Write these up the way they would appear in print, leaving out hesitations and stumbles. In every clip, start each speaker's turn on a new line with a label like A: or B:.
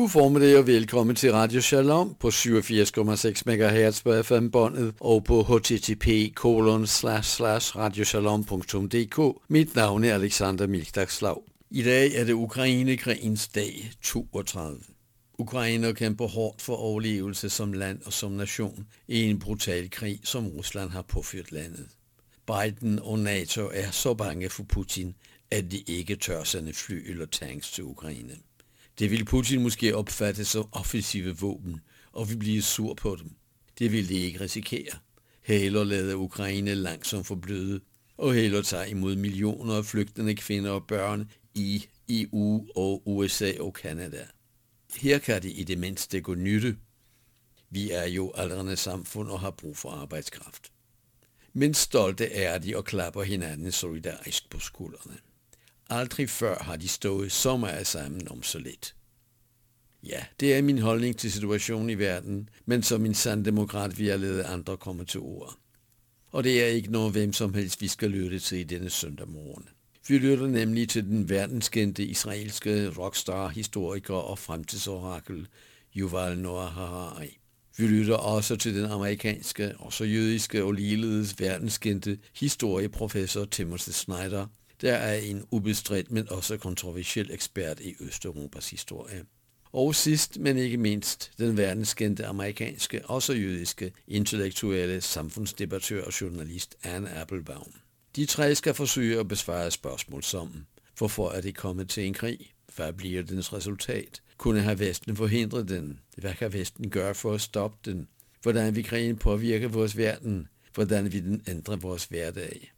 A: God formiddag og velkommen til Radio Shalom på 87,6 MHz på FM-båndet og på http://radioshalom.dk. Mit navn er Alexander Milkdagslav. I dag er det Ukraine-krigens dag 32. Ukrainer kæmper hårdt for overlevelse som land og som nation i en brutal krig, som Rusland har påført landet. Biden og NATO er så bange for Putin, at de ikke tør sende fly eller tanks til Ukraine. Det vil Putin måske opfatte som offensive våben, og vil blive sur på dem. Det vil de ikke risikere. Hellere lade Ukraine langsomt forbløde, og hellere tage imod millioner af flygtende kvinder og børn i EU og USA og Canada. Her kan det i det mindste gå nytte. Vi er jo aldrende samfund og har brug for arbejdskraft. Men stolte er de og klapper hinanden solidarisk på skuldrene. Aldrig før har de stået så meget sammen om så lidt. Ja, det er min holdning til situationen i verden, men som en sand demokrat vil jeg lade andre komme til ord. Og det er ikke noget hvem som helst vi skal lytte til i denne søndag morgen. Vi lytter nemlig til den verdenskendte israelske rockstar, historiker og fremtidsorakel Yuval Noah Harari. Vi lytter også til den amerikanske, også jødiske og ligeledes verdenskendte historieprofessor Timothy Snyder, der er en ubestridt, men også kontroversiel ekspert i Østeuropas historie. Og sidst, men ikke mindst, den verdenskendte amerikanske, også jødiske, intellektuelle samfundsdebattør og journalist Anne Applebaum. De tre skal forsøge at besvare spørgsmål som: hvorfor er det kommet til en krig? Hvad bliver dens resultat? Kunne have Vesten forhindret den? Hvad kan Vesten gøre for at stoppe den? Hvordan vil krigen påvirke vores verden? Hvordan vil den ændre vores hverdag?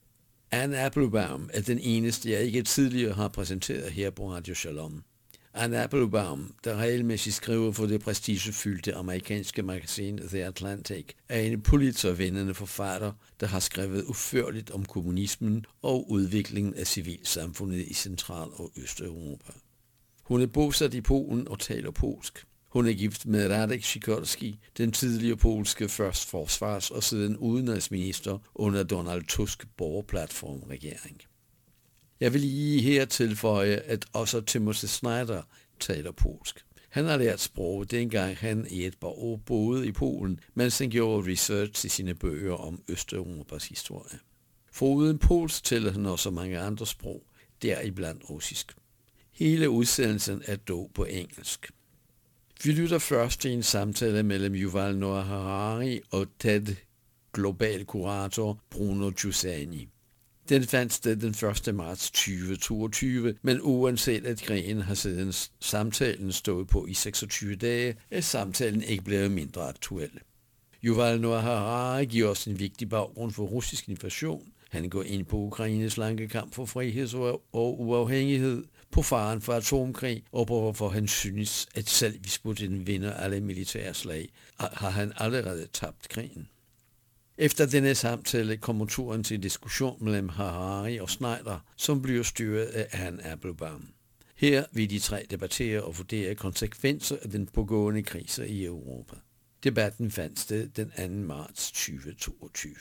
A: Anne Applebaum er den eneste, jeg ikke tidligere har præsenteret her på Radio Shalom. Anne Applebaum, der regelmæssigt skriver for det prestigefyldte amerikanske magasin The Atlantic, er en Pulitzer-vindende forfatter, der har skrevet udførligt om kommunismen og udviklingen af civilsamfundet i Central- og Østeuropa. Hun er bosat i Polen og taler polsk. Hun er gift med Radek Sikorski, den tidligere polske først forsvars- og siden udenrigsminister under Donald Tusk borgerplatformregering. Jeg vil lige her tilføje, at også Timothy Snyder taler polsk. Han har lært sproget dengang han i et par år boede i Polen, mens han gjorde research til sine bøger om Østeuropas historie. Foruden polsk taler han også mange andre sprog, deriblandt russisk. Hele udsendelsen er dog på engelsk. Vi lytter først til en samtale mellem Yuval Noah Harari og TED Global Kurator Bruno Giussani. Den fandt sted den 1. marts 2022, men uanset at krigen har siden samtalen stået på i 26 dage, er samtalen ikke blevet mindre aktuel. Yuval Noah Harari giver os en vigtig baggrund for russisk invasion. Han går ind på Ukraines lange kamp for frihed og uafhængighed, på faren for atomkrig og på hvorfor han synes, at selv hvis Putin vinder alle militære slag, har han allerede tabt krigen. Efter denne samtale kommer turen til diskussion mellem Harari og Snyder, som bliver styret af Anne Applebaum. Her vil de tre debattere og vurdere konsekvenser af den pågående krise i Europa. Debatten fandt sted den 2. marts 2022.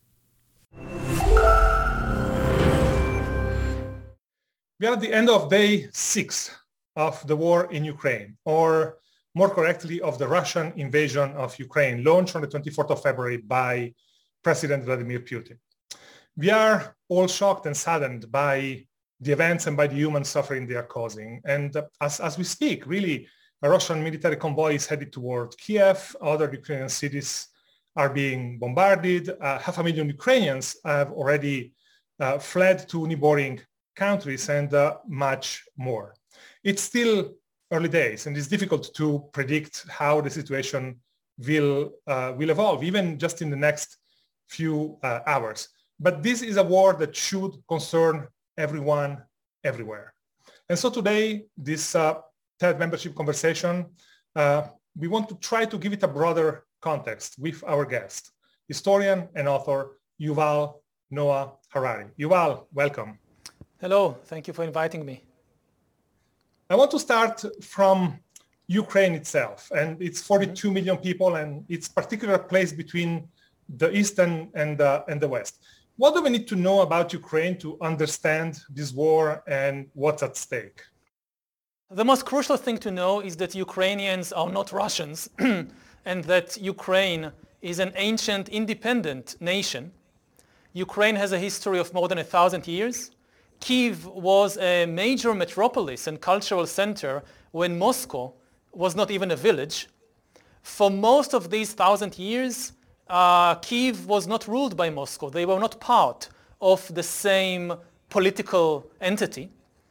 B: We are at the end of day 6 of the war in Ukraine, or more correctly, of the Russian invasion of Ukraine, launched on the 24th of February by President Vladimir Putin. We are all shocked and saddened by the events and by the human suffering they are causing. And as we speak, really, a Russian military convoy is headed toward Kiev. Other Ukrainian cities are being bombarded. 500,000 Ukrainians have already fled to neighboring countries and much more. It's still early days, and it's difficult to predict how the situation will evolve, even just in the next few hours. But this is a war that should concern everyone, everywhere. And so today, this TED membership conversation, we want to try to give it a broader context with our guest, historian and author Yuval Noah Harari. Yuval, welcome.
C: Hello, thank you for inviting me.
B: I want to start from Ukraine itself, and it's 42 million people, and its particular place between the East and the West. What do we need to know about Ukraine to understand this war and what's at stake?
C: The most crucial thing to know is that Ukrainians are not Russians and that Ukraine is an ancient independent nation. Ukraine has a history of more than 1,000 years. Kyiv was a major metropolis and cultural center when Moscow was not even a village. For most of these 1,000 years, Kyiv was not ruled by Moscow. They were not part of the same political entity.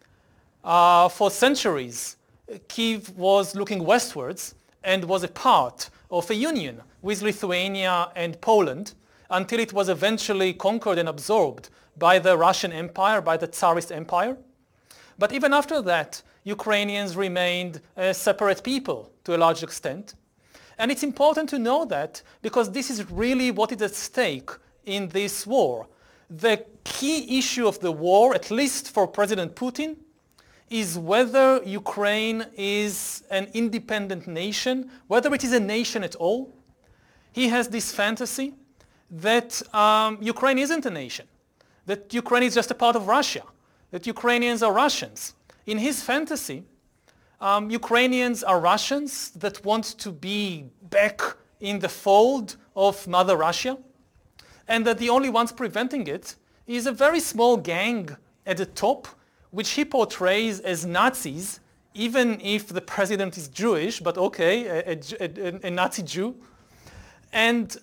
C: For centuries, Kyiv was looking westwards and was a part of a union with Lithuania and Poland until it was eventually conquered and absorbed by the Russian Empire, by the Tsarist Empire. But even after that, Ukrainians remained a separate people to a large extent. And it's important to know that because this is really what is at stake in this war. The key issue of the war, at least for President Putin, is whether Ukraine is an independent nation, whether it is a nation at all. He has this fantasy that Ukraine isn't a nation, that Ukraine is just a part of Russia, that Ukrainians are Russians. In his fantasy, Ukrainians are Russians that want to be back in the fold of Mother Russia, and that the only ones preventing it is a very small gang at the top, which he portrays as Nazis, even if the president is Jewish, but okay, a Nazi Jew. And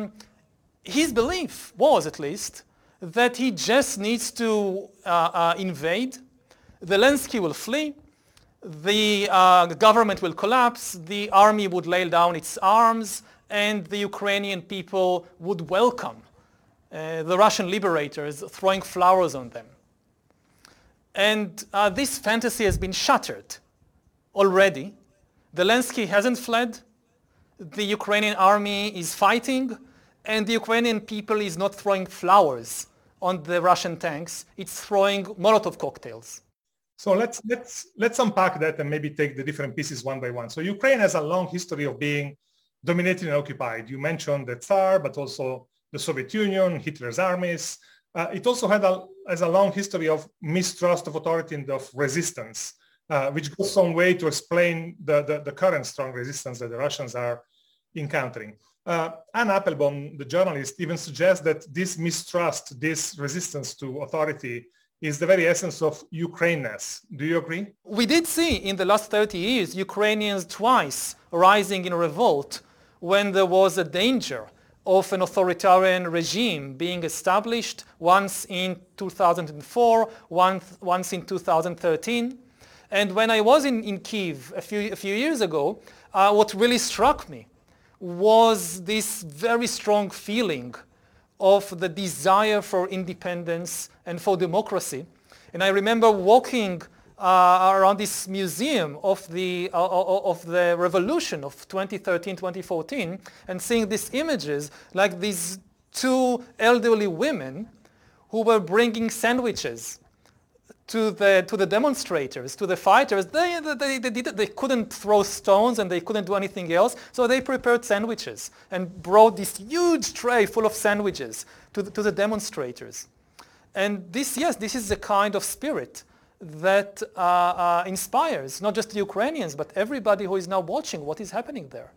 C: his belief was, at least, that he just needs to invade. Zelensky will flee, the government will collapse, the army would lay down its arms, and the Ukrainian people would welcome the Russian liberators throwing flowers on them. And this fantasy has been shattered already. Zelensky hasn't fled, the Ukrainian army is fighting, and the Ukrainian people is not throwing flowers on the Russian tanks, it's throwing Molotov cocktails.
B: So let's unpack that and maybe take the different pieces one by one. So Ukraine has a long history of being dominated and occupied. You mentioned the Tsar, but also the Soviet Union, Hitler's armies. It also has a long history of mistrust of authority and of resistance, which goes some way to explain the current strong resistance that the Russians are encountering. Anne Applebaum, the journalist, even suggests that this mistrust, this resistance to authority is the very essence of Ukraineness. Do you agree?
C: We did see in the last 30 years Ukrainians twice rising in revolt when there was a danger of an authoritarian regime being established, once in 2004, once in 2013. And when I was in Kyiv a few years ago, what really struck me was this very strong feeling of the desire for independence and for democracy. And I remember walking around this museum of the revolution of 2013, 2014, and seeing these images like these two elderly women who were bringing sandwiches to the demonstrators, to the fighters. They couldn't throw stones and they couldn't do anything else, so they prepared sandwiches and brought this huge tray full of sandwiches to the demonstrators. And this is the kind of spirit that inspires not just the Ukrainians, but everybody who is now watching what is happening there.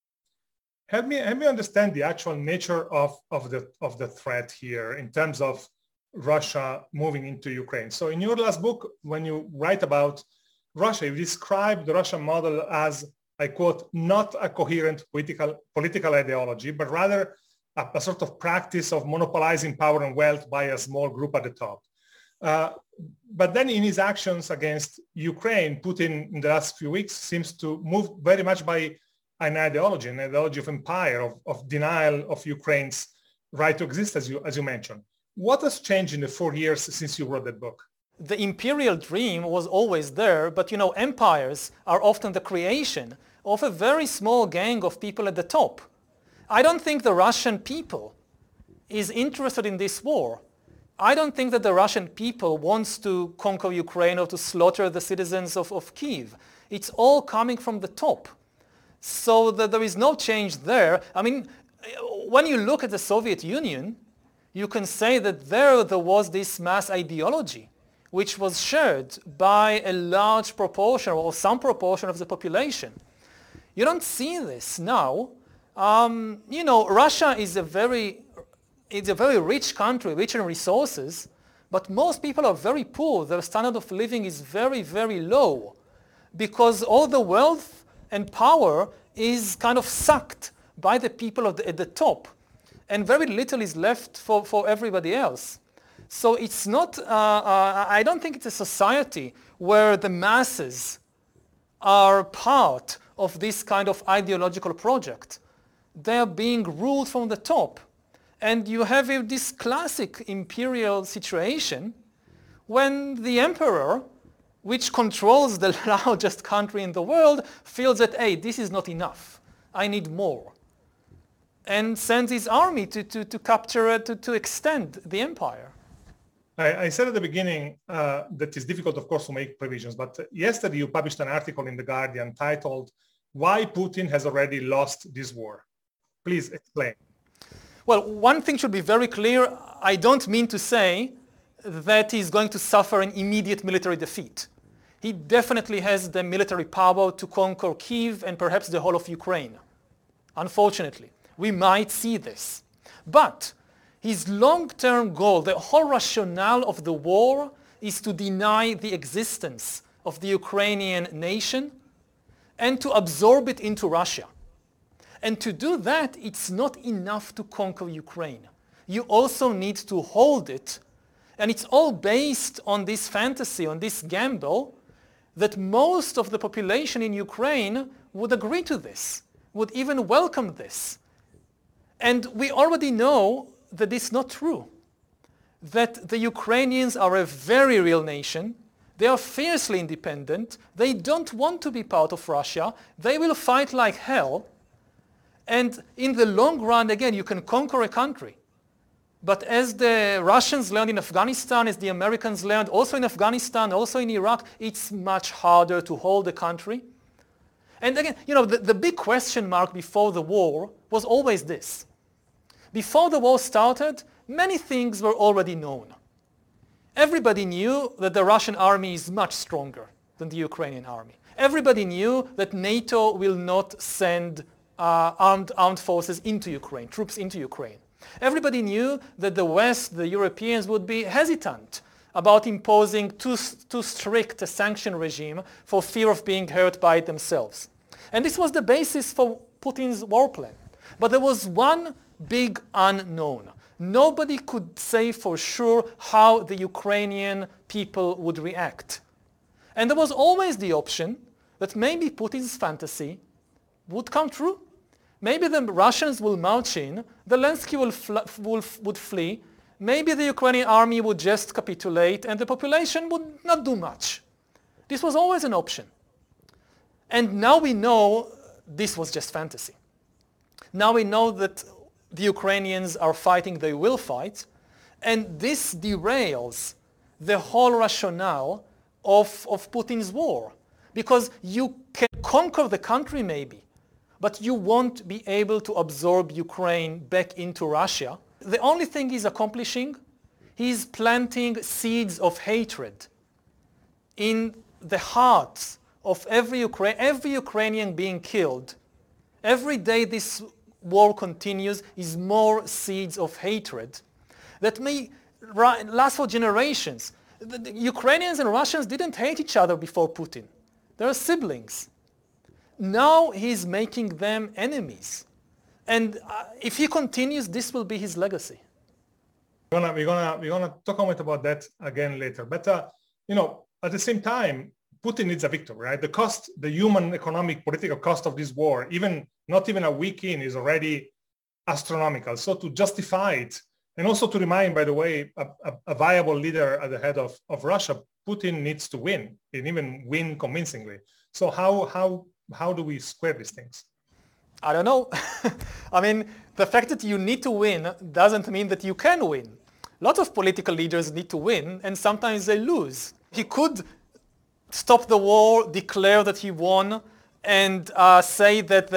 B: Help me understand the actual nature of the threat here in terms of Russia moving into Ukraine. So in your last book, when you write about Russia, you describe the Russian model as, I quote, not a coherent political ideology, but rather a sort of practice of monopolizing power and wealth by a small group at the top. But then in his actions against Ukraine, Putin in the last few weeks seems to move very much by an ideology of empire, of denial of Ukraine's right to exist, as you mentioned. What has changed in the 4 years since you wrote that book?
C: The imperial dream was always there, but empires are often the creation of a very small gang of people at the top. I don't think the Russian people is interested in this war. I don't think that the Russian people wants to conquer Ukraine or to slaughter the citizens of Kyiv. It's all coming from the top. So that there is no change there. I mean, when you look at the Soviet Union, you can say that there was this mass ideology which was shared by a large proportion or some proportion of the population. You don't see this now. Russia is a very rich country, rich in resources, but most people are very poor. Their standard of living is very, very low because all the wealth and power is kind of sucked by the people at the top, and very little is left for everybody else. So it's not, I don't think it's a society where the masses are part of this kind of ideological project. They are being ruled from the top. And you have this classic imperial situation when the emperor, which controls the largest country in the world, feels that, hey, this is not enough. I need more. And sends his army to capture, to extend the empire.
B: I said at the beginning that it's difficult, of course, to make provisions, but yesterday you published an article in The Guardian titled, "Why Putin Has Already Lost This War." Please explain.
C: Well, one thing should be very clear. I don't mean to say that he's going to suffer an immediate military defeat. He definitely has the military power to conquer Kyiv and perhaps the whole of Ukraine. Unfortunately, we might see this. But his long-term goal, the whole rationale of the war, is to deny the existence of the Ukrainian nation and to absorb it into Russia. And to do that, it's not enough to conquer Ukraine. You also need to hold it. And it's all based on this fantasy, on this gamble, that most of the population in Ukraine would agree to this, would even welcome this. And we already know that it's not true. That the Ukrainians are a very real nation. They are fiercely independent. They don't want to be part of Russia. They will fight like hell. And in the long run, again, you can conquer a country. But as the Russians learned in Afghanistan, as the Americans learned also in Afghanistan, also in Iraq, it's much harder to hold a country. And again, the big question mark before the war was always this. Before the war started, many things were already known. Everybody knew that the Russian army is much stronger than the Ukrainian army. Everybody knew that NATO will not send armed forces into Ukraine, troops into Ukraine. Everybody knew that the West, the Europeans, would be hesitant about imposing too strict a sanction regime for fear of being hurt by it themselves. And this was the basis for Putin's war plan. But there was one big unknown. Nobody could say for sure how the Ukrainian people would react. And there was always the option that maybe Putin's fantasy would come true. Maybe the Russians will march in, Zelensky would flee, maybe the Ukrainian army would just capitulate and the population would not do much. This was always an option. And now we know this was just fantasy. Now we know that the Ukrainians are fighting, they will fight, and this derails the whole rationale of Putin's war. Because you can conquer the country maybe, but you won't be able to absorb Ukraine back into Russia. The only thing he's accomplishing, he's planting seeds of hatred in the hearts of every Ukrainian being killed. Every day this war continues is more seeds of hatred that may last for generations. The Ukrainians and Russians didn't hate each other before Putin. They're siblings. Now he's making them enemies. And if he continues, this will be his legacy.
B: We're gonna talk a bit about that again later. But at the same time, Putin needs a victory, right? The cost, the human, economic, political cost of this war, not even a week in, is already astronomical. So to justify it, and also to remind, by the way, a viable leader at the head of Russia, Putin needs to win, and even win convincingly. So how do we square these things?
C: I don't know. I mean, the fact that you need to win doesn't mean that you can win. Lots of political leaders need to win, and sometimes they lose. He could stop the war, declare that he won, and say that,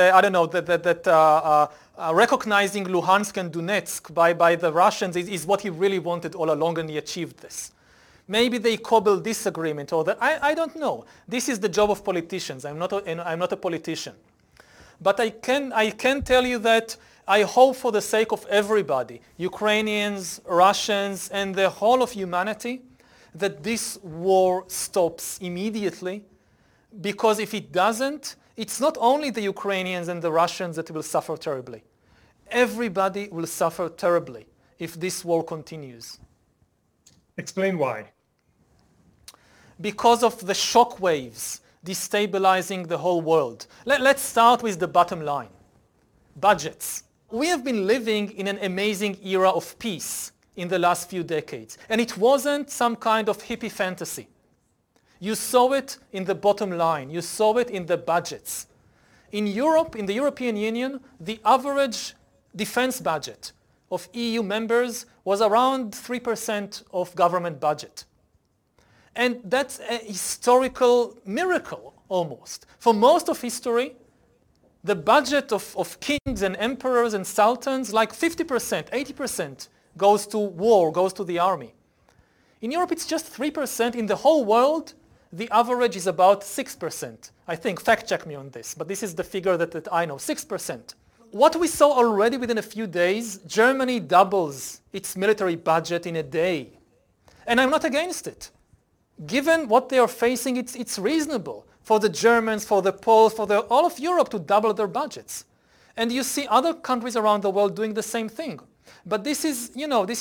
C: recognizing Luhansk and Donetsk by the Russians is what he really wanted all along, and he achieved this. Maybe they cobble this agreement or that. I don't know. This is the job of politicians. I'm not a politician. But I can tell you that I hope for the sake of everybody, Ukrainians, Russians, and the whole of humanity, that this war stops immediately, because if it doesn't, it's not only the Ukrainians and the Russians that will suffer terribly. Everybody will suffer terribly if this war continues.
B: Explain why.
C: Because of the shock waves destabilizing the whole world. Let's start with the bottom line. Budgets. We have been living in an amazing era of peace in the last few decades, and it wasn't some kind of hippie fantasy. You saw it in the bottom line. You saw it in the budgets. In Europe, in the European Union, the average defense budget of EU members was around 3% of government budget. And that's a historical miracle almost. For most of history, the budget of kings and emperors and sultans, like 50%, 80% goes to war, goes to the army. In Europe, it's just 3%. In the whole world, the average is about 6%. I think, fact check me on this, but this is the figure that I know, 6%. What we saw already within a few days, Germany doubles its military budget in a day. And I'm not against it. Given what they are facing, it's reasonable for the Germans, for the Poles, for all of Europe to double their budgets. And you see other countries around the world doing the same thing. But this is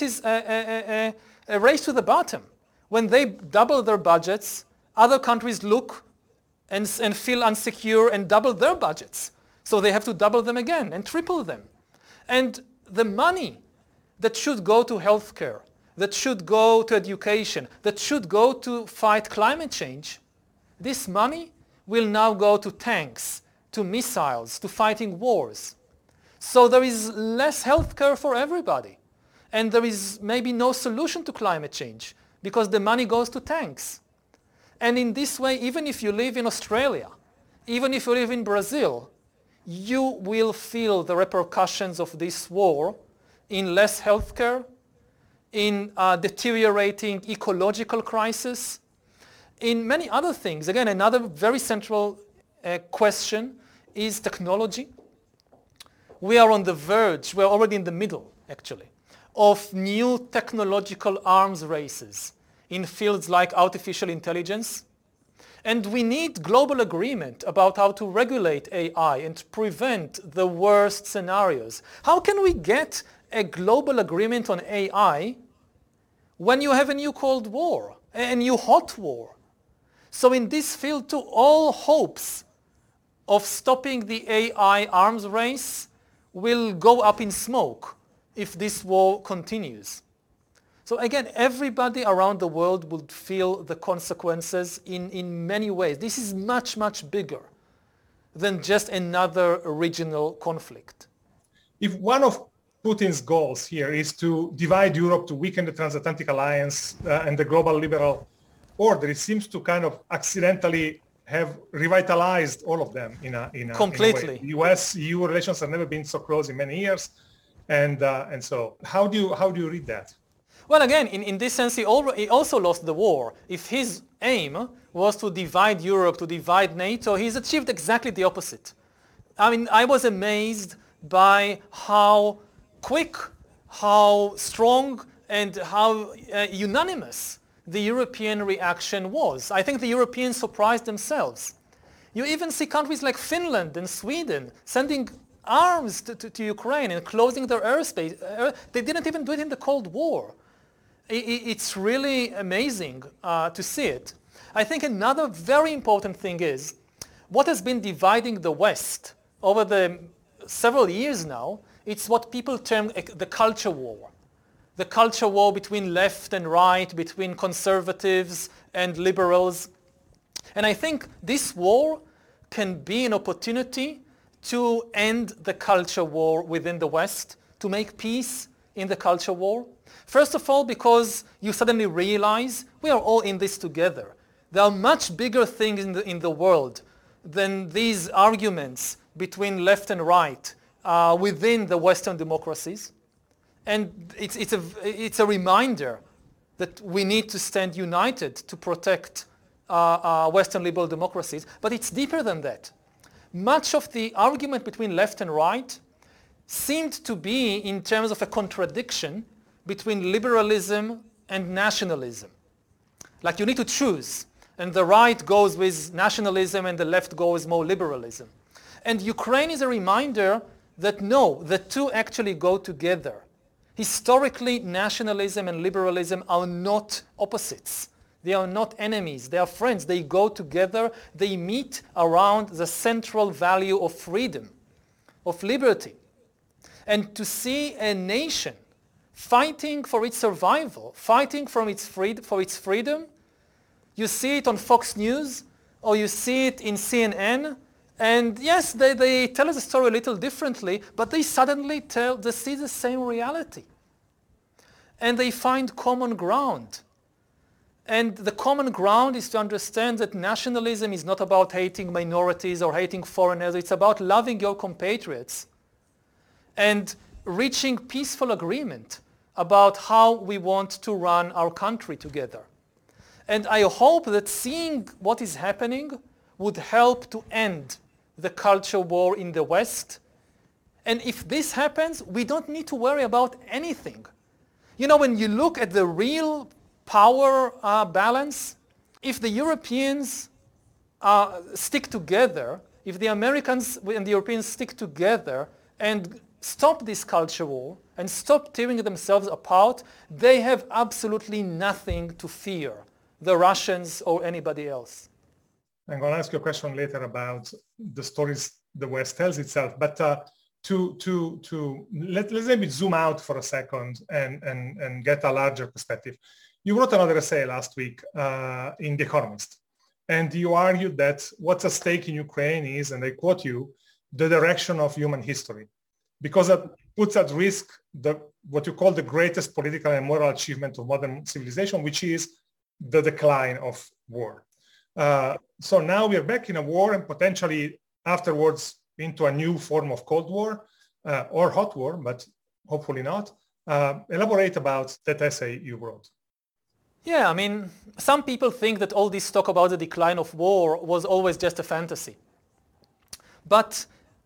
C: a race to the bottom. When they double their budgets, other countries look and feel insecure and double their budgets. So they have to double them again and triple them. And the money that should go to healthcare, that should go to education, that should go to fight climate change, this money will now go to tanks, to missiles, to fighting wars. So there is less healthcare for everybody. And there is maybe no solution to climate change because the money goes to tanks. And in this way, even if you live in Australia, even if you live in Brazil, you will feel the repercussions of this war in less healthcare, in deteriorating ecological crisis, in many other things. Again, another very central question is technology. We are on the verge, we're already in the middle, actually, of new technological arms races in fields like artificial intelligence. And we need global agreement about how to regulate AI and prevent the worst scenarios. How can we get a global agreement on AI when you have a new Cold War, a new hot war? So in this field too, all hopes of stopping the AI arms race will go up in smoke if this war continues. So again, everybody around the world would feel the consequences in many ways. This is much, much bigger than just another regional conflict.
B: If one of Putin's goals here is to divide Europe, to weaken the transatlantic alliance and the global liberal order, it seems to kind of accidentally have revitalized all of them in a
C: completely.
B: In a way. US-EU relations have never been so close in many years. And so how do you read that?
C: Well, again, in this sense, he also lost the war. If his aim was to divide Europe, to divide NATO, he's achieved exactly the opposite. I mean, I was amazed by how quick, how strong, and how unanimous the European reaction was. I think the Europeans surprised themselves. You even see countries like Finland and Sweden sending arms to Ukraine and closing their airspace. They didn't even do it in the Cold War. It's really amazing to see it. I think another very important thing is what has been dividing the West over the several years now. It's what people term the culture war. The culture war between left and right, between conservatives and liberals. And I think this war can be an opportunity to end the culture war within the West, to make peace in the culture war. First of all, because you suddenly realize we are all in this together. There are much bigger things in the world than these arguments between left and right within the Western democracies. And it's a reminder that we need to stand united to protect Western liberal democracies, but it's deeper than that. Much of the argument between left and right seemed to be in terms of a contradiction between liberalism and nationalism. Like you need to choose, and the right goes with nationalism and the left goes more liberalism. And Ukraine is a reminder that no, the two actually go together. Historically, nationalism and liberalism are not opposites. They are not enemies. They are friends. They go together. They meet around the central value of freedom, of liberty. And to see a nation fighting for its survival, fighting for its freedom, you see it on Fox News or you see it in CNN, and yes, they tell us the story a little differently, but they suddenly see the same reality. And they find common ground. And the common ground is to understand that nationalism is not about hating minorities or hating foreigners. It's about loving your compatriots and reaching peaceful agreement about how we want to run our country together. And I hope that seeing what is happening would help to end the culture war in the West. And if this happens, we don't need to worry about anything. You know, when you look at the real power balance, if the Europeans stick together, if the Americans and the Europeans stick together and stop this culture war and stop tearing themselves apart, they have absolutely nothing to fear, the Russians or anybody else.
B: I'm going to ask you a question later about the stories the West tells itself, but let's maybe zoom out for a second and get a larger perspective. You wrote another essay last week in The Economist, and you argued that what's at stake in Ukraine is, and I quote you, the direction of human history, because it puts at risk what you call the greatest political and moral achievement of modern civilization, which is the decline of war. So now we are back in a war and potentially afterwards into a new form of Cold War or hot war, but hopefully not. Elaborate about that essay you wrote.
C: Yeah, I mean, some people think that all this talk about the decline of war was always just a fantasy. But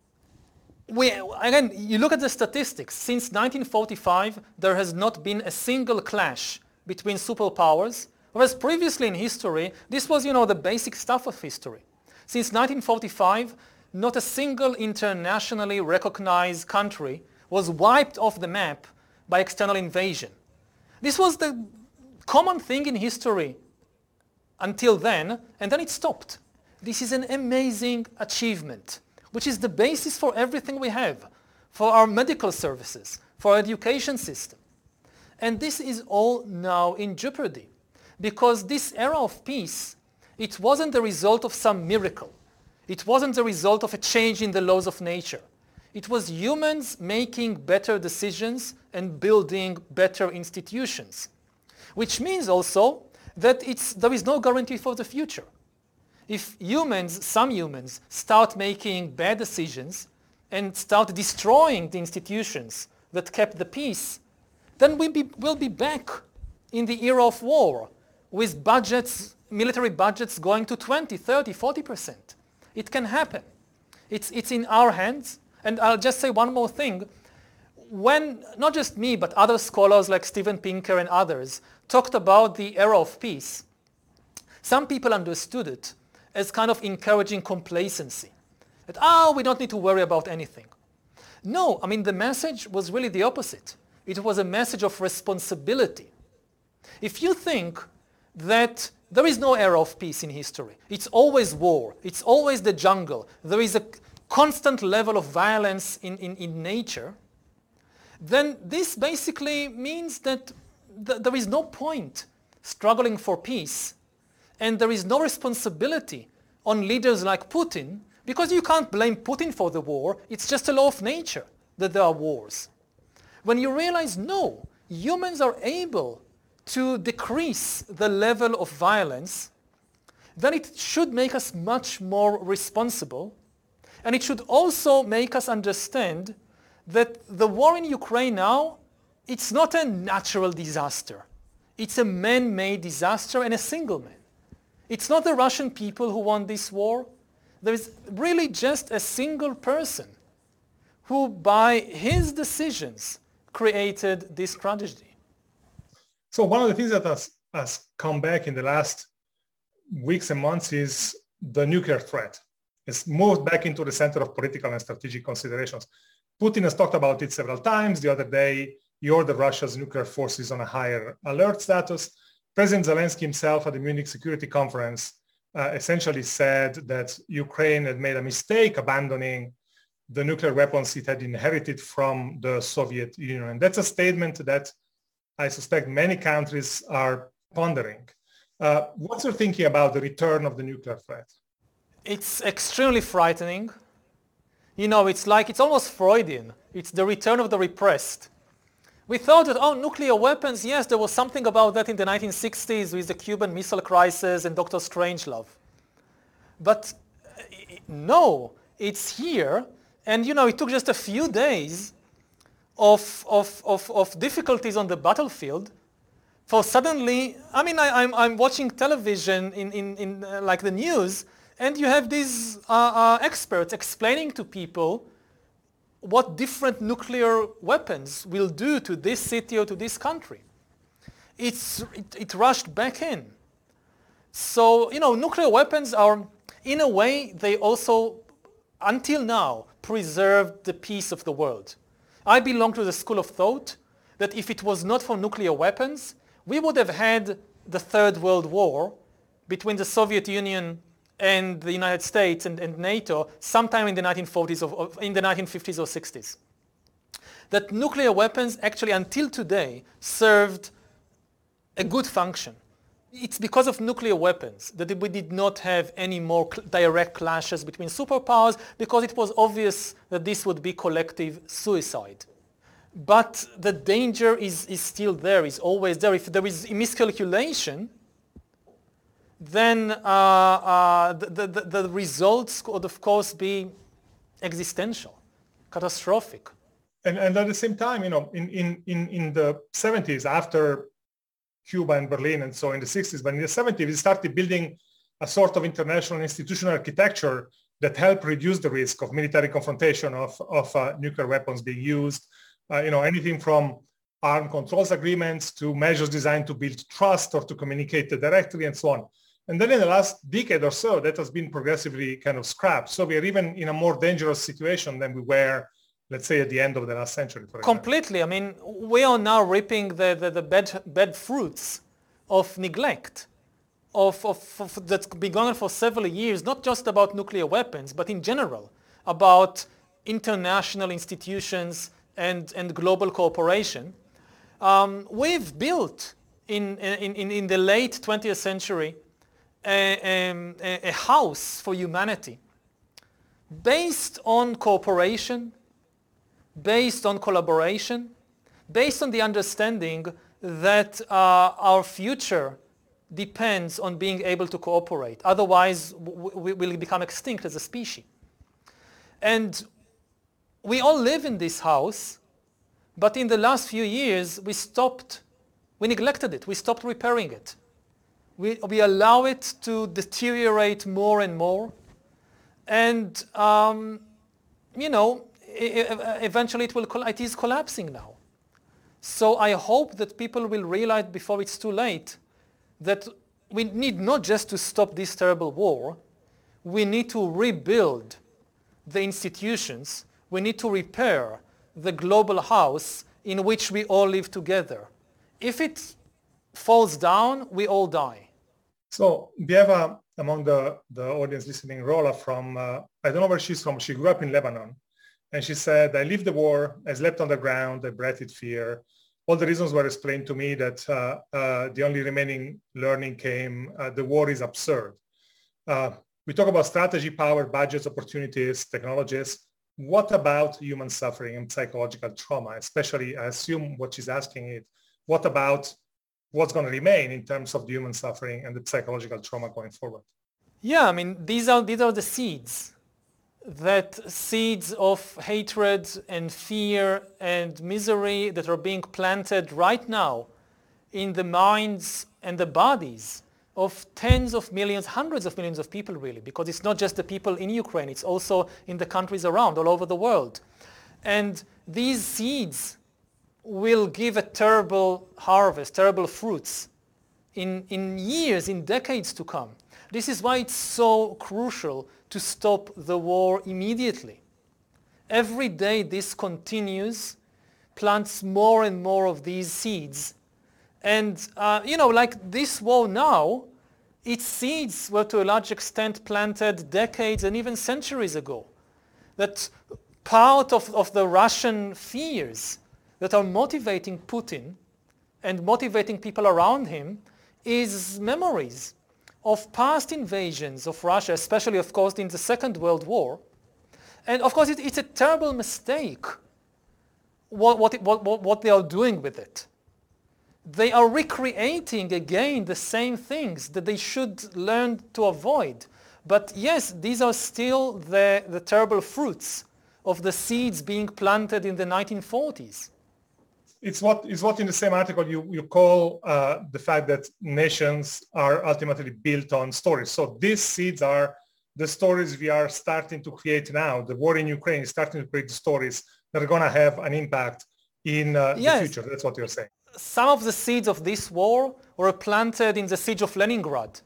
C: again, you look at the statistics. Since 1945, there has not been a single clash between superpowers, whereas previously in history, this was, the basic stuff of history. Since 1945, not a single internationally recognized country was wiped off the map by external invasion. This was the common thing in history until then, and then it stopped. This is an amazing achievement, which is the basis for everything we have, for our medical services, for our education system. And this is all now in jeopardy, because this era of peace, it wasn't the result of some miracle. It wasn't the result of a change in the laws of nature. It was humans making better decisions and building better institutions, which means also that there is no guarantee for the future. If some humans start making bad decisions and start destroying the institutions that kept the peace, then we'll be back in the era of war with military budgets going to 20, 30, 40%. It can happen. It's in our hands. And I'll just say one more thing. When, not just me, but other scholars like Steven Pinker and others talked about the era of peace, some people understood it as kind of encouraging complacency. That, we don't need to worry about anything. No, I mean, the message was really the opposite. It was a message of responsibility. If you think that there is no era of peace in history, it's always war, it's always the jungle, there is a constant level of violence in nature, then this basically means that there is no point struggling for peace, and there is no responsibility on leaders like Putin, because you can't blame Putin for the war. It's just a law of nature that there are wars. When you realize, no, humans are able to decrease the level of violence, then it should make us much more responsible, and it should also make us understand that the war in Ukraine now, it's not a natural disaster. It's a man-made disaster and a single man. It's not the Russian people who won this war. There's really just a single person who, by his decisions, created this tragedy.
B: So one of the things that has come back in the last weeks and months is the nuclear threat. It's moved back into the center of political and strategic considerations. Putin has talked about it several times. The other day, he ordered Russia's nuclear forces on a higher alert status. President Zelensky himself at the Munich Security Conference essentially said that Ukraine had made a mistake abandoning the nuclear weapons it had inherited from the Soviet Union. And that's a statement that I suspect many countries are pondering. What's your thinking about the return of the nuclear threat?
C: It's extremely frightening. You know, it's almost Freudian. It's the return of the repressed. We thought that, nuclear weapons, yes, there was something about that in the 1960s with the Cuban Missile Crisis and Dr. Strangelove. But no, it's here. And, it took just a few days of difficulties on the battlefield for suddenly, I'm watching television in like the news, and you have these experts explaining to people what different nuclear weapons will do to this city or to this country. It rushed back in. So, nuclear weapons are, in a way, they also, until now, preserved the peace of the world. I belong to the school of thought that if it was not for nuclear weapons, we would have had the Third World War between the Soviet Union and the United States and NATO sometime in the 1940s or in the 1950s or 60s. That nuclear weapons actually until today served a good function. It's because of nuclear weapons that we did not have any more direct clashes between superpowers, because it was obvious that this would be collective suicide. But the danger is still there, is always there. If there is miscalculation, then the results could, of course, be existential, catastrophic.
B: And at the same time, in the 70s, after Cuba and Berlin, and so in the 60s, but in the 70s, we started building a sort of international institutional architecture that helped reduce the risk of military confrontation of nuclear weapons being used. Anything from armed controls agreements to measures designed to build trust or to communicate directly and so on. And then in the last decade or so, that has been progressively kind of scrapped. So we are even in a more dangerous situation than we were, let's say, at the end of the last century.
C: Completely. I mean, we are now reaping the bad fruits of neglect, that's been going on for several years, not just about nuclear weapons, but in general, about international institutions and global cooperation. We've built in the late 20th century a house for humanity based on cooperation, based on collaboration, based on the understanding that our future depends on being able to cooperate. Otherwise, we will become extinct as a species. And we all live in this house, but in the last few years, we neglected it. We stopped repairing it. We allow it to deteriorate more and more. And, eventually it is collapsing now. So I hope that people will realize before it's too late that we need not just to stop this terrible war, we need to rebuild the institutions, we need to repair the global house in which we all live together. If it falls down, we all die.
B: So we have among the audience listening, Rola from, I don't know where she's from, she grew up in Lebanon. And she said, I lived the war, I slept on the ground, I breathed fear. All the reasons were explained to me that the only remaining learning came, the war is absurd. We talk about strategy, power, budgets, opportunities, technologies. What about human suffering and psychological trauma? Especially, I assume what she's asking is, what about what's going to remain in terms of the human suffering and the psychological trauma going forward?
C: Yeah, I mean, these are the seeds. Seeds of hatred and fear and misery that are being planted right now in the minds and the bodies of tens of millions, hundreds of millions of people really, because it's not just the people in Ukraine, it's also in the countries around, all over the world. And these seeds will give a terrible harvest, terrible fruits in years, in decades to come. This is why it's so crucial to stop the war immediately. Every day this continues, plants more and more of these seeds. And, like this war now, its seeds were to a large extent planted decades and even centuries ago. That part of the Russian fears that are motivating Putin and motivating people around him is memories of past invasions of Russia, especially, of course, in the Second World War. And, of course, it's a terrible mistake what they are doing with it. They are recreating again the same things that they should learn to avoid. But yes, these are still the terrible fruits of the seeds being planted in the 1940s.
B: It's what in the same article you call the fact that nations are ultimately built on stories. So these seeds are the stories we are starting to create now. The war in Ukraine is starting to create the stories that are going to have an impact in the future. That's what you're saying.
C: Some of the seeds of this war were planted in the siege of Leningrad.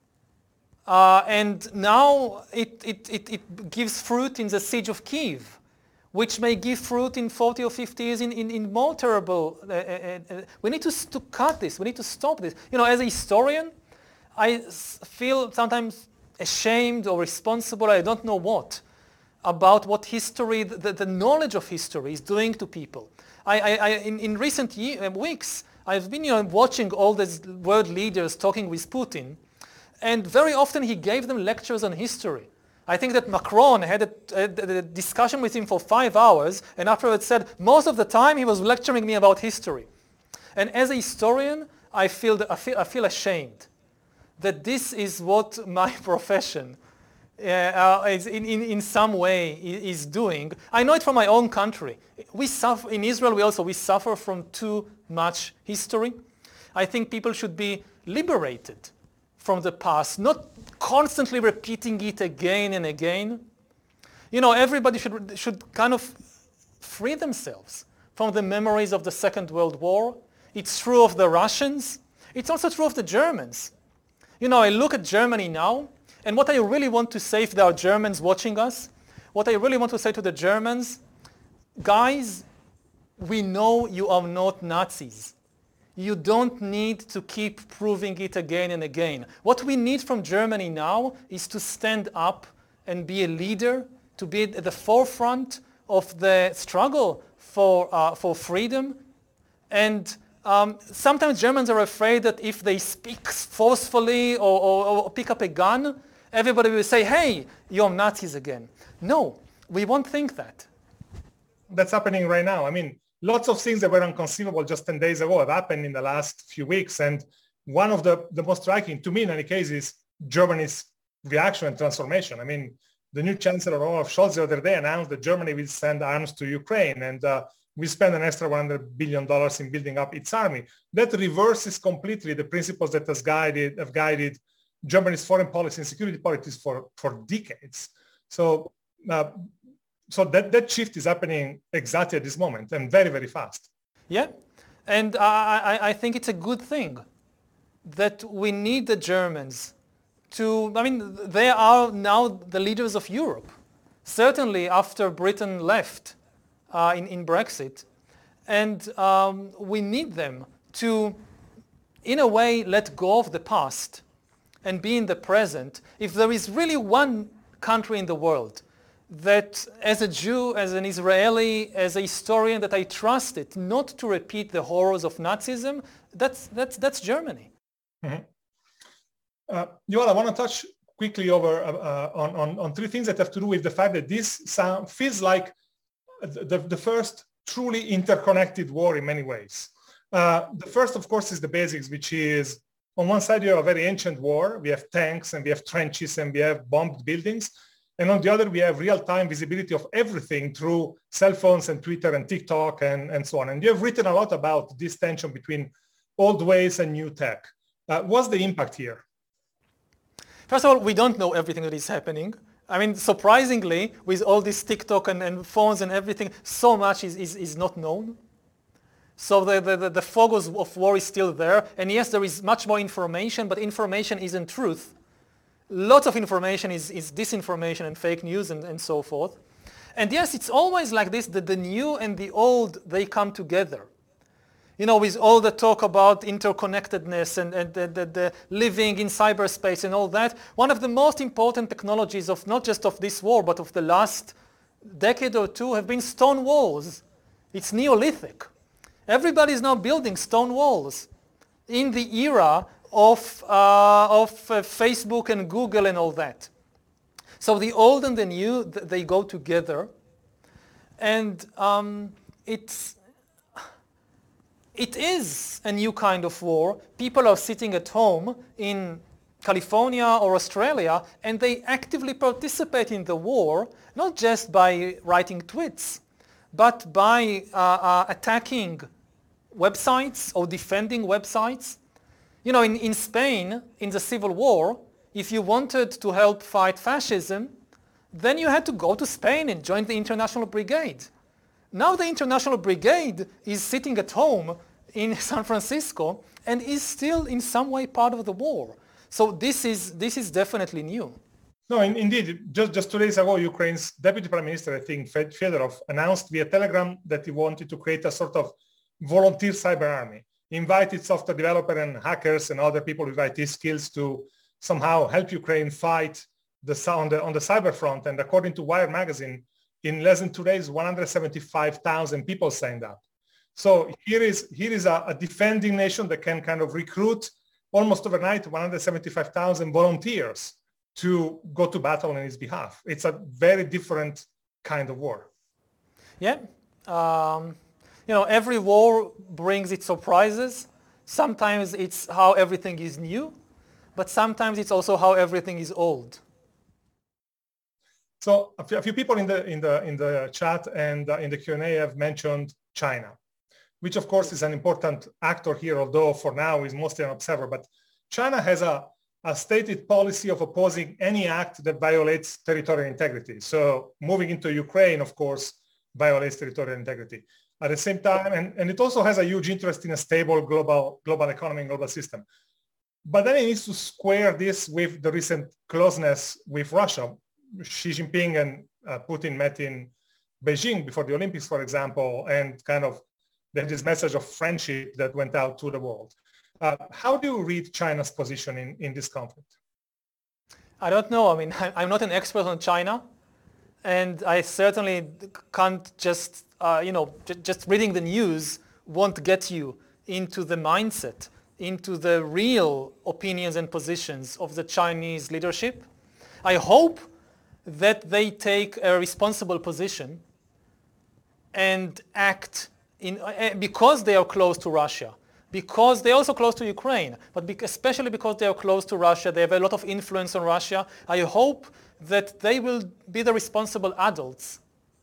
C: And now it gives fruit in the siege of Kiev, which may give fruit in 40 or 50 years in more terrible... we need to cut this. We need to stop this. As a historian, I feel sometimes ashamed or responsible, I don't know what, about what history, the knowledge of history is doing to people. In recent weeks, I've been watching all these world leaders talking with Putin, and very often he gave them lectures on history. I think that Macron had a discussion with him for 5 hours, and afterwards said, most of the time he was lecturing me about history. And as a historian, I feel ashamed that this is what my profession is in some way is doing. I know it from my own country. We suffer in Israel. We suffer from too much history. I think people should be liberated from the past, not constantly repeating it again and again. Everybody should kind of free themselves from the memories of the Second World War. It's true of the Russians. It's also true of the Germans. I look at Germany now, and what I really want to say, if there are Germans watching us, what I really want to say to the Germans, guys, we know you are not Nazis. You don't need to keep proving it again and again. What we need from Germany now is to stand up and be a leader, to be at the forefront of the struggle for freedom. And sometimes Germans are afraid that if they speak forcefully or pick up a gun, everybody will say, hey, you're Nazis again. No, we won't think that.
B: That's happening right now. I mean, lots of things that were inconceivable just 10 days ago have happened in the last few weeks. And one of the most striking, to me in any case, is Germany's reaction and transformation. I mean, the new Chancellor Olaf Scholz the other day announced that Germany will send arms to Ukraine and will spend an extra $100 billion in building up its army. That reverses completely the principles that have guided Germany's foreign policy and security policies for decades. So that shift is happening exactly at this moment and very, very fast.
C: Yeah, and I think it's a good thing that we need the Germans they are now the leaders of Europe. Certainly after Britain left in Brexit. And we need them to, in a way, let go of the past and be in the present. If there is really one country in the world that as a Jew, as an Israeli, as a historian, that I trust it not to repeat the horrors of Nazism, that's Germany.
B: Mm-hmm. Yoel, I want to touch quickly over on three things that have to do with the fact that this feels like the first truly interconnected war in many ways. The first, of course, is the basics, which is on one side, you have a very ancient war. We have tanks and we have trenches and we have bombed buildings. And on the other, we have real-time visibility of everything through cell phones and Twitter and TikTok and so on. And you have written a lot about this tension between old ways and new tech. What's the impact here?
C: First of all, we don't know everything that is happening. I mean, surprisingly, with all this TikTok and phones and everything, so much is not known. So the fog of war is still there. And yes, there is much more information, but information isn't truth. Lots of information is disinformation and fake news and so forth. And yes, it's always like this, that the new and the old, they come together. You know, with all the talk about interconnectedness and the living in cyberspace and all that, one of the most important technologies of not just of this war, but of the last decade or two have been stone walls. It's Neolithic. Everybody is now building stone walls in the era of Facebook and Google and all that. So the old and the new, they go together. And it is a new kind of war. People are sitting at home in California or Australia, and they actively participate in the war, not just by writing tweets, but by attacking websites or defending websites. You know, in Spain, in the Civil War, if you wanted to help fight fascism, then you had to go to Spain and join the International Brigade. Now the International Brigade is sitting at home in San Francisco and is still in some way part of the war. So this is definitely new.
B: No, indeed. Just 2 days ago, Ukraine's Deputy Prime Minister, I think, Fedorov, announced via Telegram that he wanted to create a sort of volunteer cyber army, invited software developers and hackers and other people with IT skills to somehow help Ukraine fight on the cyber front. And according to Wired magazine, in less than 2 days, 175,000 people signed up. So here is a defending nation that can kind of recruit almost overnight 175,000 volunteers to go to battle on his behalf. It's a very different kind of war.
C: Yeah. You know, every war brings its surprises. Sometimes it's how everything is new, but sometimes it's also how everything is old.
B: So a few people in the chat and in the Q&A have mentioned China, which of course is an important actor here, although for now is mostly an observer. But China has a stated policy of opposing any act that violates territorial integrity. So moving into Ukraine, of course, violates territorial integrity. At the same time, and it also has a huge interest in a stable global economy and global system. But then it needs to square this with the recent closeness with Russia. Xi Jinping and Putin met in Beijing before the Olympics, for example, and kind of there's this message of friendship that went out to the world. How do you read China's position in this conflict?
C: I don't know. I mean, I'm not an expert on China, and I certainly can't just, just reading the news won't get you into the mindset, into the real opinions and positions of the Chinese leadership. I hope that they take a responsible position and act because they are close to Russia, because they're also close to Ukraine, but especially because they are close to Russia, they have a lot of influence on Russia. I hope that they will be the responsible adults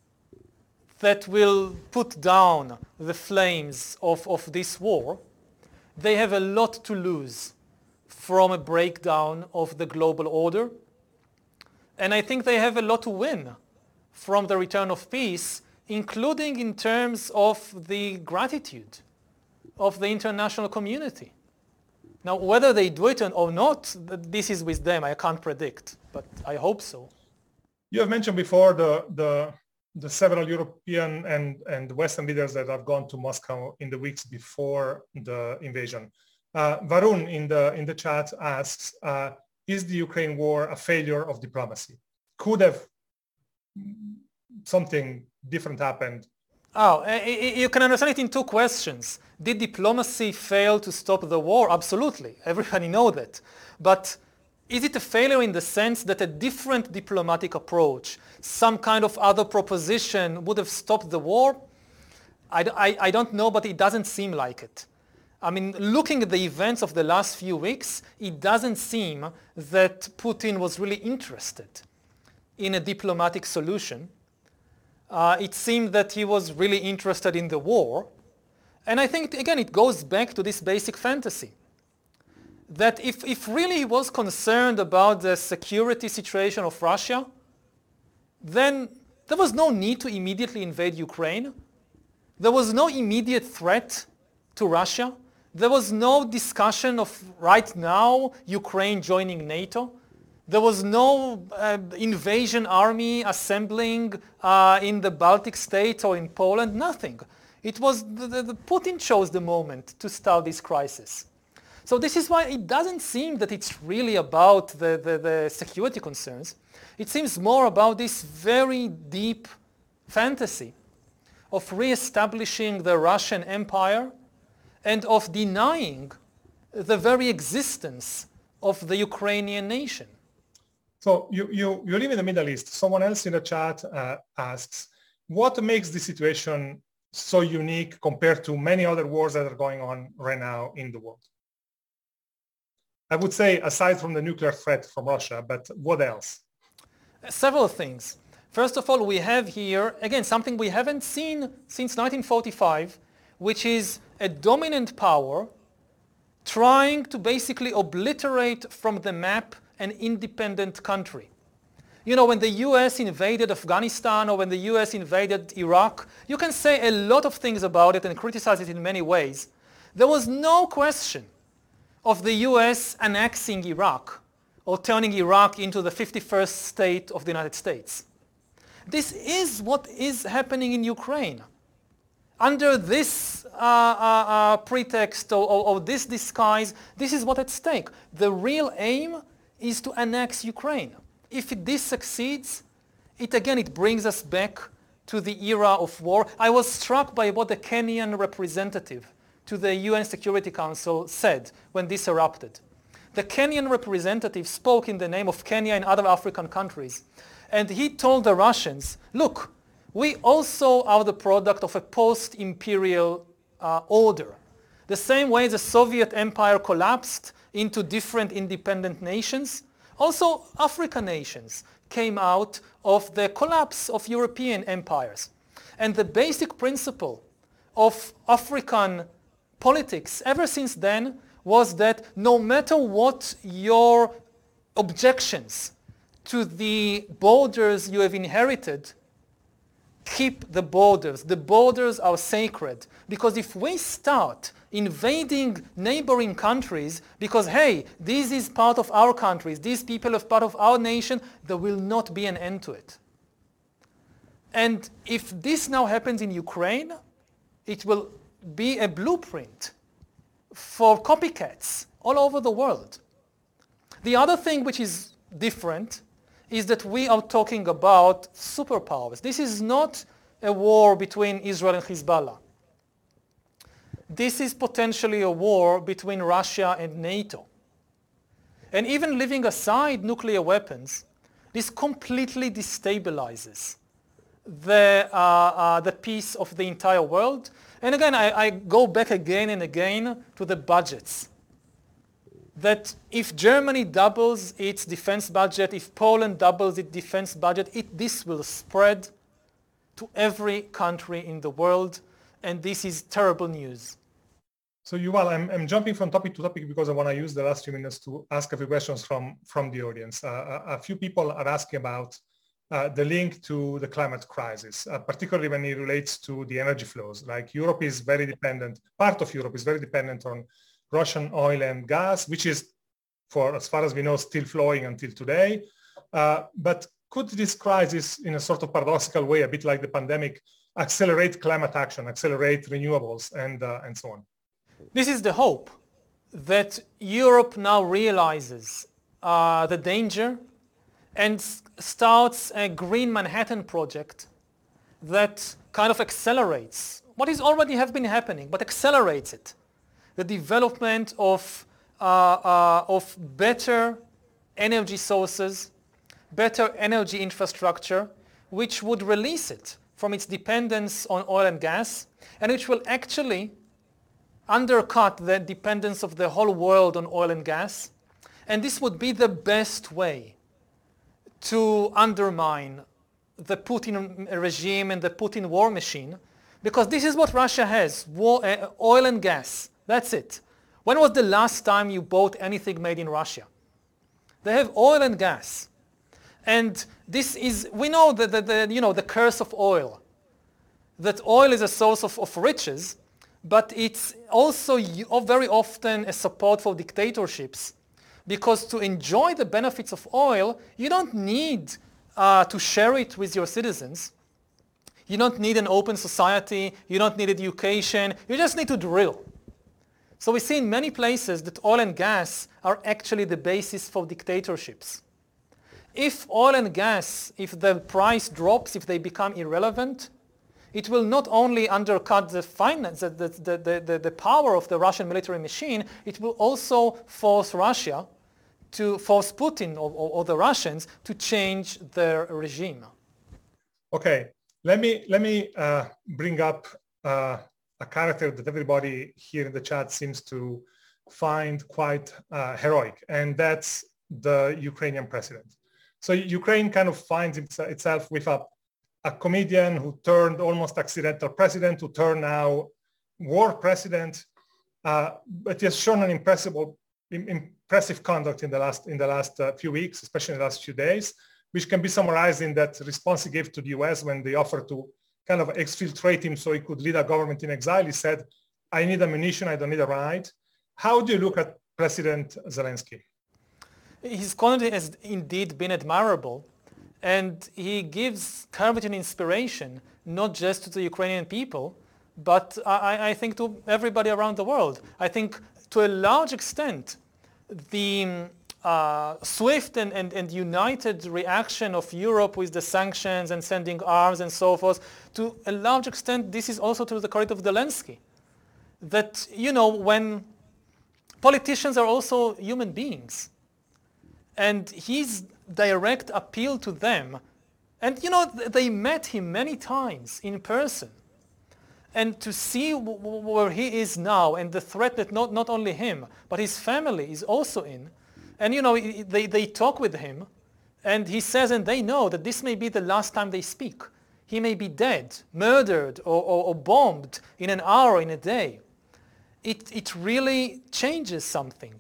C: that will put down the flames of this war. They have a lot to lose from a breakdown of the global order. And I think they have a lot to win from the return of peace, including in terms of the gratitude of the international community. Now, whether they do it or not, this is with them. I can't predict, but I hope so.
B: You have mentioned before the several European and Western leaders that have gone to Moscow in the weeks before the invasion. Varun in the chat asks, is the Ukraine war a failure of diplomacy? Could have something different happened?
C: Oh, you can understand it in two questions. Did diplomacy fail to stop the war? Absolutely. Everybody knows that. But is it a failure in the sense that a different diplomatic approach, some kind of other proposition would have stopped the war? I don't know, but it doesn't seem like it. I mean, looking at the events of the last few weeks, it doesn't seem that Putin was really interested in a diplomatic solution. It seemed that he was really interested in the war. And I think, again, it goes back to this basic fantasy that if really he was concerned about the security situation of Russia, then there was no need to immediately invade Ukraine. There was no immediate threat to Russia. There was no discussion of right now Ukraine joining NATO. There was no invasion army assembling in the Baltic states or in Poland, nothing. It was Putin chose the moment to start this crisis. So this is why it doesn't seem that it's really about the security concerns. It seems more about this very deep fantasy of re-establishing the Russian Empire and of denying the very existence of the Ukrainian nation.
B: So you live in the Middle East. Someone else in the chat asks, what makes the situation so unique compared to many other wars that are going on right now in the world? I would say aside from the nuclear threat from Russia, but what else?
C: Several things. First of all, we have here, again, something we haven't seen since 1945, which is a dominant power trying to basically obliterate from the map an independent country. You know, when the US invaded Afghanistan or when the US invaded Iraq, you can say a lot of things about it and criticize it in many ways. There was no question of the US annexing Iraq or turning Iraq into the 51st state of the United States. This is what is happening in Ukraine. Under this pretext or this disguise, this is what's at stake. The real aim is to annex Ukraine. If this succeeds, it brings us back to the era of war. I was struck by what the Kenyan representative to the UN Security Council said when this erupted. The Kenyan representative spoke in the name of Kenya and other African countries, and he told the Russians, look, we also are the product of a post-imperial order. The same way the Soviet Empire collapsed into different independent nations, also African nations came out of the collapse of European empires. And the basic principle of African politics ever since then was that no matter what your objections to the borders you have inherited, keep the borders. The borders are sacred. Because if we start invading neighboring countries because, hey, this is part of our countries, these people are part of our nation, there will not be an end to it. And if this now happens in Ukraine, it will be a blueprint for copycats all over the world. The other thing which is different is that we are talking about superpowers. This is not a war between Israel and Hezbollah. This is potentially a war between Russia and NATO. And even leaving aside nuclear weapons, this completely destabilizes the peace of the entire world. And again, I go back again and again to the budgets. That if Germany doubles its defense budget, if Poland doubles its defense budget, this will spread to every country in the world, and this is terrible news.
B: So Yuval, I'm jumping from topic to topic because I want to use the last few minutes to ask a few questions from the audience. A few people are asking about the link to the climate crisis, particularly when it relates to the energy flows. Like Europe is very dependent, part of Europe is very dependent on Russian oil and gas, which is, for as far as we know, still flowing until today. But could this crisis, in a sort of paradoxical way, a bit like the pandemic, accelerate climate action, accelerate renewables, and so on?
C: This is the hope, that Europe now realizes the danger and starts a Green Manhattan project that kind of accelerates what is already have been happening, but accelerates it. The development of better energy sources, better energy infrastructure, which would release it from its dependence on oil and gas, and which will actually undercut the dependence of the whole world on oil and gas. And this would be the best way to undermine the Putin regime and the Putin war machine, Because this is what Russia has, oil and gas. That's it. When was the last time you bought anything made in Russia? They have oil and gas. And this is, we know the curse of oil. That oil is a source of riches, but it's also very often a support for dictatorships. Because to enjoy the benefits of oil, you don't need to share it with your citizens. You don't need an open society. You don't need education. You just need to drill. So we see in many places that oil and gas are actually the basis for dictatorships. If oil and gas, if the price drops, if they become irrelevant, it will not only undercut the finance, the power of the Russian military machine, it will also force Russia to force Putin or the Russians to change their regime.
B: Okay, let me bring up a character that everybody here in the chat seems to find quite heroic, and that's the Ukrainian president. So Ukraine kind of finds itself with a comedian who turned almost accidental president, who turned now war president, but he has shown an impressive conduct in the last few weeks, especially in the last few days, which can be summarized in that response he gave to the US when they offered to kind of exfiltrate him so he could lead a government in exile. He said, I need ammunition, I don't need a ride. How do you look at President Zelensky?
C: His conduct has indeed been admirable, and he gives courage and inspiration, not just to the Ukrainian people, but I think to everybody around the world. I think to a large extent, the swift and united reaction of Europe with the sanctions and sending arms and so forth, to a large extent, this is also to the credit of Zelensky. That, when politicians are also human beings, and his direct appeal to them, and they met him many times in person, and to see where he is now and the threat that not only him, but his family is also in, and they talk with him, and he says, and they know that this may be the last time they speak. He may be dead, murdered, or bombed in an hour, in a day. It really changes something.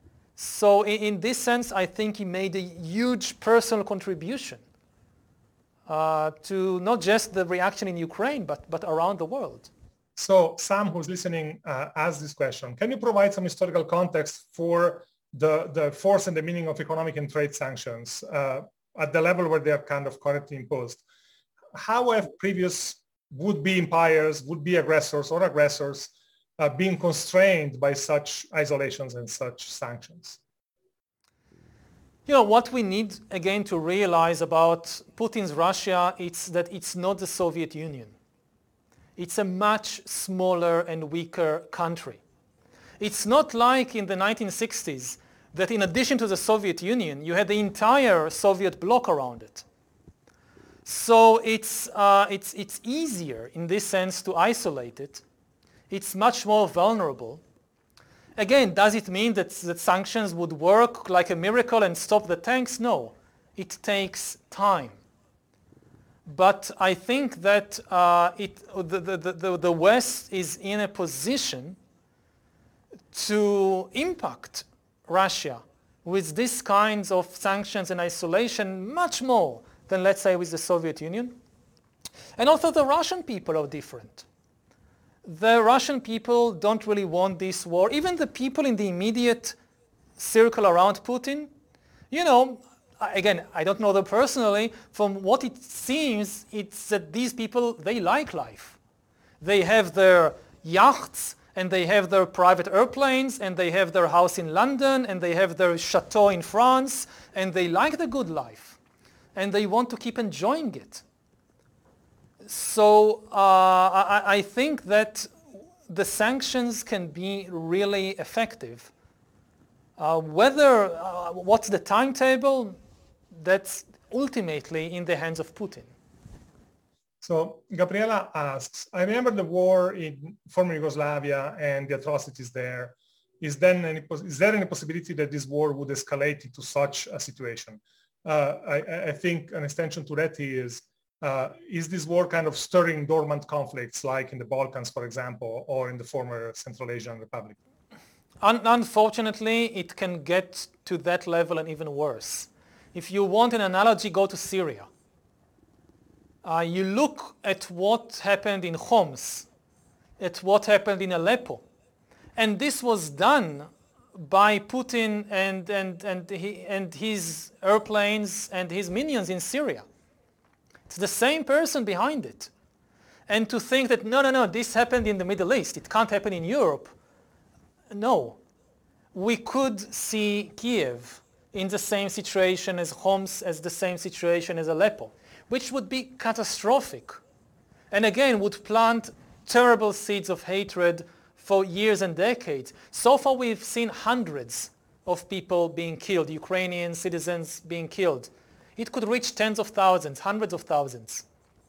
C: So in this sense, I think he made a huge personal contribution to not just the reaction in Ukraine, but around the world.
B: So Sam, who's listening, asked this question. Can you provide some historical context for the force and the meaning of economic and trade sanctions at the level where they are kind of currently imposed? How have previous would-be empires, would-be aggressors or aggressors being constrained by such isolations and such sanctions?
C: What we need again to realize about Putin's Russia is that it's not the Soviet Union. It's a much smaller and weaker country. It's not like in the 1960s that in addition to the Soviet Union, you had the entire Soviet bloc around it. So it's easier in this sense to isolate it. It's much more vulnerable. Again, does it mean that sanctions would work like a miracle and stop the tanks? No, it takes time. But I think that the West is in a position to impact Russia with these kinds of sanctions and isolation much more than, let's say, with the Soviet Union. And also the Russian people are different. The Russian people don't really want this war. Even the people in the immediate circle around Putin, again, I don't know them personally. From what it seems, it's that these people, they like life. They have their yachts, and they have their private airplanes, and they have their house in London, and they have their chateau in France, and they like the good life, and they want to keep enjoying it. So I think that the sanctions can be really effective. What's the timetable? That's ultimately in the hands of Putin.
B: So Gabriela asks, I remember the war in former Yugoslavia and the atrocities there. Is there any possibility that this war would escalate into such a situation? I think an extension to that is, Is this war kind of stirring dormant conflicts like in the Balkans, for example, or in the former Central Asian Republic?
C: Unfortunately, it can get to that level and even worse. If you want an analogy, go to Syria. You look at what happened in Homs, at what happened in Aleppo, and this was done by Putin and his airplanes and his minions in Syria. It's the same person behind it. And to think that, no, this happened in the Middle East, it can't happen in Europe. No. We could see Kiev in the same situation as Homs, as the same situation as Aleppo, which would be catastrophic. And again, would plant terrible seeds of hatred for years and decades. So far we've seen hundreds of people being killed, Ukrainian citizens being killed. It could reach tens of thousands, hundreds of thousands.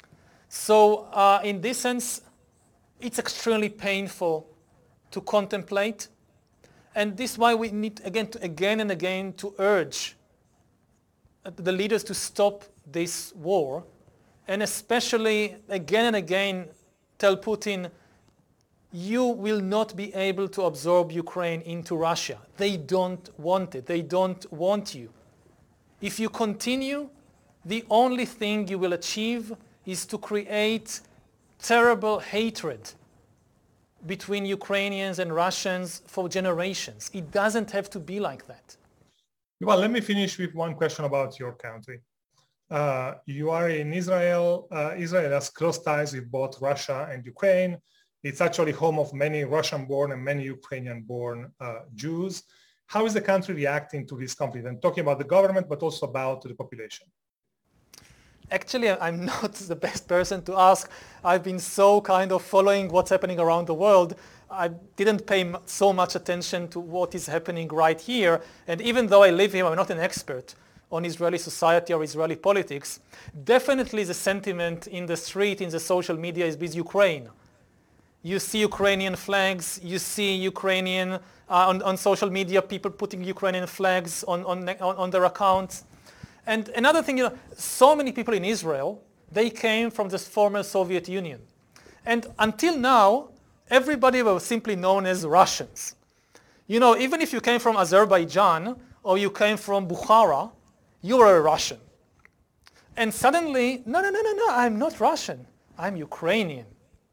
C: So in this sense, it's extremely painful to contemplate. And this is why we need again and again to urge the leaders to stop this war, and especially again and again tell Putin, you will not be able to absorb Ukraine into Russia. They don't want it. They don't want you. If you continue, the only thing you will achieve is to create terrible hatred between Ukrainians and Russians for generations. It doesn't have to be like that.
B: Well, let me finish with one question about your country. You are in Israel. Israel has close ties with both Russia and Ukraine. It's actually home of many Russian-born and many Ukrainian-born Jews. How is the country reacting to this conflict? I'm talking about the government, but also about the population.
C: Actually, I'm not the best person to ask. I've been so kind of following what's happening around the world. I didn't pay so much attention to what is happening right here. And even though I live here, I'm not an expert on Israeli society or Israeli politics. Definitely the sentiment in the street, in the social media is with Ukraine. You see Ukrainian flags, you see Ukrainian, on social media, people putting Ukrainian flags on their accounts. And another thing, so many people in Israel, they came from the former Soviet Union. And until now, everybody was simply known as Russians. Even if you came from Azerbaijan or you came from Bukhara, you were a Russian. And suddenly, no, I'm not Russian, I'm Ukrainian.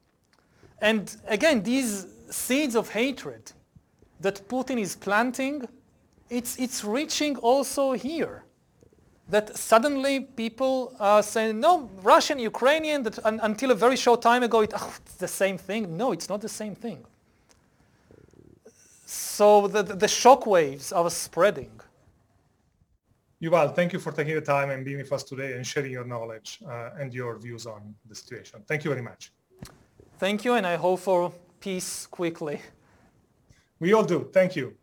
C: And again, these seeds of hatred that Putin is planting, it's reaching also here. That suddenly people are saying, no, Russian, Ukrainian, that until a very short time ago, it's the same thing. No, it's not the same thing. So the shock waves are spreading.
B: Yuval, thank you for taking the time and being with us today and sharing your knowledge and your views on the situation. Thank you very much.
C: Thank you, and I hope for peace quickly.
B: We all do. Thank you.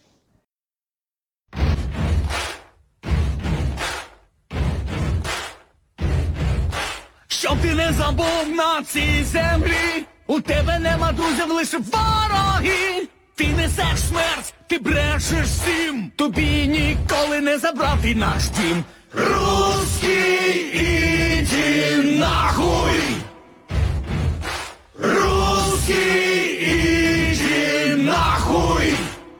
D: Щоб ти не забув на цій землі, у тебе нема друзів, лише вороги. Ти несеш смерть, ти брешеш всім, тобі ніколи не забрати наш дім. Русский, іди нахуй! Русский, іди нахуй!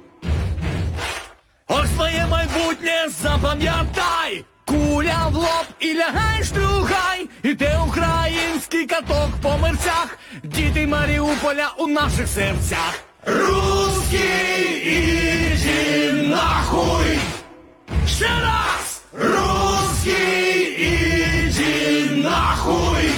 D: Ось твоє майбутнє запам'ятай! Куля в лоб і лягай, штругай, іде український каток по мерцях, діти Маріуполя у наших серцях. Русский, іди нахуй! Ще раз! Русский, іди нахуй!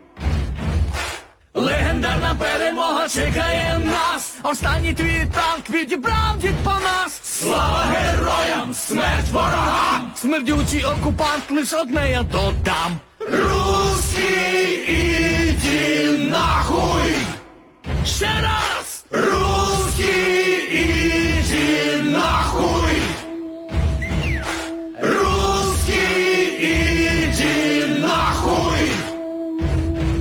D: Легендарна перемога чекає нас, останній твій танк відібрав дід по нас. Слава героям, смерть ворогам, смердючий окупант, лиш одне я додам. Русский, іди нахуй! Ще раз!